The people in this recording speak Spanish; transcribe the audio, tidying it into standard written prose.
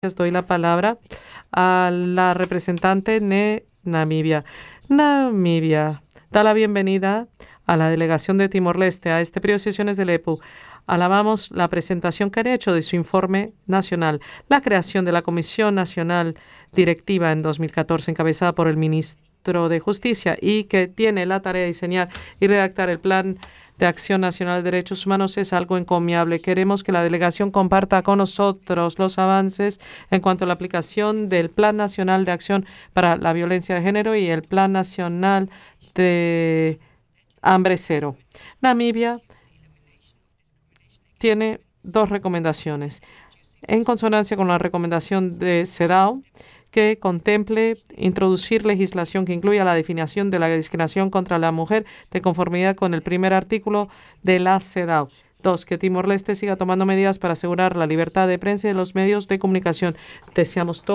Doy la palabra a la representante de Namibia. Namibia da la bienvenida a la delegación de Timor-Leste a este periodo de sesiones del EPU. Alabamos la presentación que han hecho de su informe nacional, la creación de la Comisión Nacional Directiva en 2014, encabezada por el ministro de Justicia, y que tiene la tarea de diseñar y redactar el plan de Acción Nacional de Derechos Humanos es algo encomiable. Queremos que la delegación comparta con nosotros los avances en cuanto a la aplicación del Plan Nacional de Acción para la Violencia de Género y el Plan Nacional de Hambre Cero. Namibia tiene dos recomendaciones. En consonancia con la recomendación de CEDAW, que contemple introducir legislación que incluya la definición de la discriminación contra la mujer de conformidad con el primer artículo de la CEDAW. 2. Que Timor-Leste siga tomando medidas para asegurar la libertad de prensa y de los medios de comunicación. Deseamos